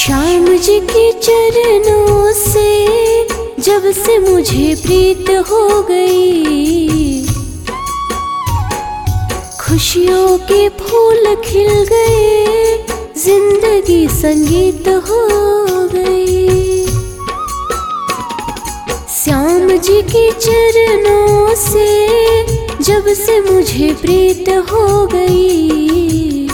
श्याम जी के चरणों से जब से मुझे प्रीत हो गई, खुशियों के फूल खिल गए, जिंदगी संगीत हो गई। श्याम जी के चरणों से जब से मुझे प्रीत हो गई,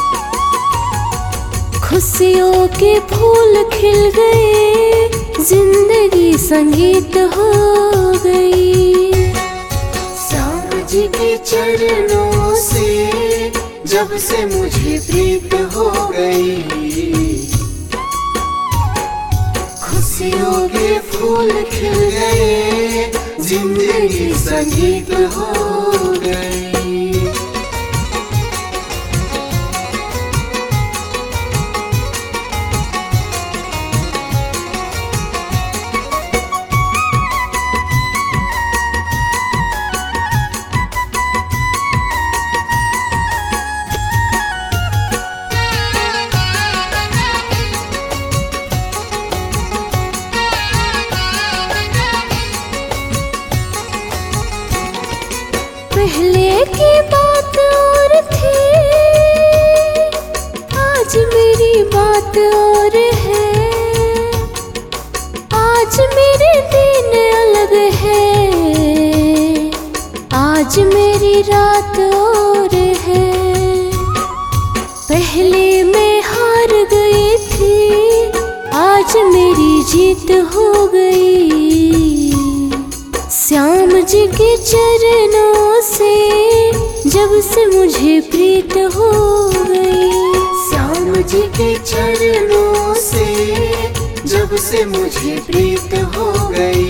खुशियों के फूल खिल गए, जिंदगी संगीत हो गई। श्याम जी के चरणों से जब से मुझे प्रीत हो गई, खुशियों के फूल खिल गए, जिंदगी संगीत हो गई। पहले की बात और थी, आज मेरी बात और है। आज मेरे दिन अलग है, आज मेरी रात और है। पहले मैं हार गई थी, आज मेरी जीत हो गई। श्याम जी के चरणों से जब से मुझे प्रीत हो गई। श्याम जी के चरणों से जब से मुझे प्रीत हो गई,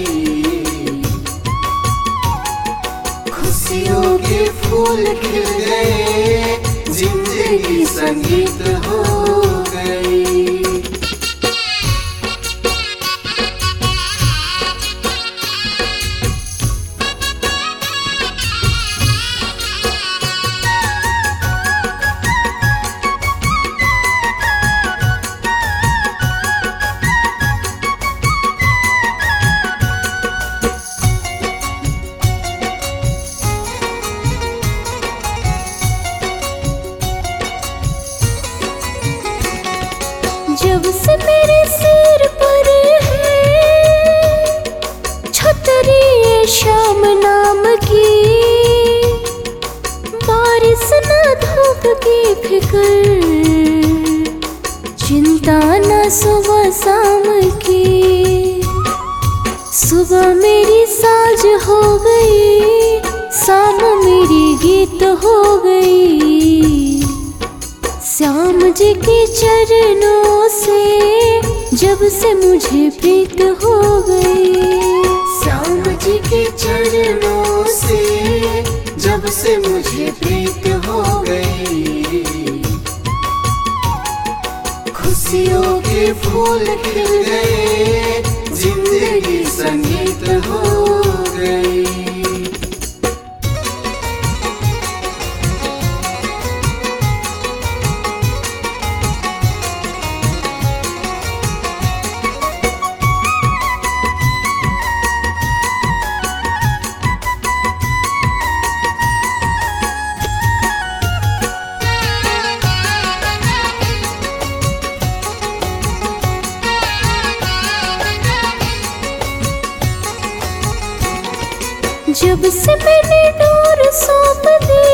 खुशियों के फूल खिल गए, जिंदगी संगीत हो गई। जब से मेरे सिर पर है छतरी श्याम नाम की, बारिश न धूप की फिक्र, चिंता न सुबह शाम की। सुबह मेरी साज हो गई, शाम मेरी गीत हो गई। श्याम जी के चरणों से जब से मुझे प्रीत हो गई। श्याम जी के चरणों से जब से मुझे प्रीत हो गई, खुशियों के फूल खिल गए, जिंदगी संगीत हो गई। जब से मैंने डोर सौंप दी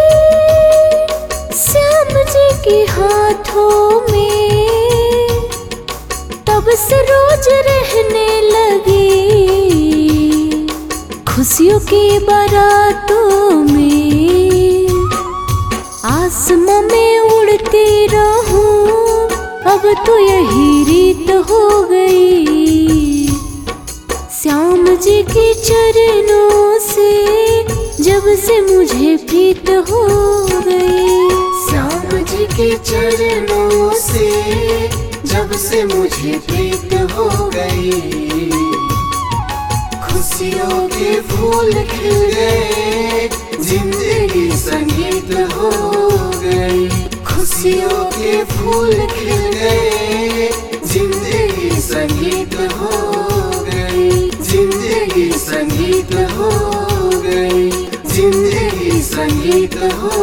श्याम जी के हाथों में, तब से रोज रहने लगी खुशियों की बारातों में। आसमां में उड़ती रहूं, अब तो यही रीत हो गई। श्याम जी के चरणों से जब से मुझे प्रीत हो गई। श्याम जी के चरणों से जब से मुझे प्रीत हो गई, खुशियों के फूल खिल गए, जिंदगी संगीत हो गई। खुशियों के फूल खिल गए, जिंदगी संगीत हो गई, जिंदगी संगीत हो गई, जिंदगी संगीत हो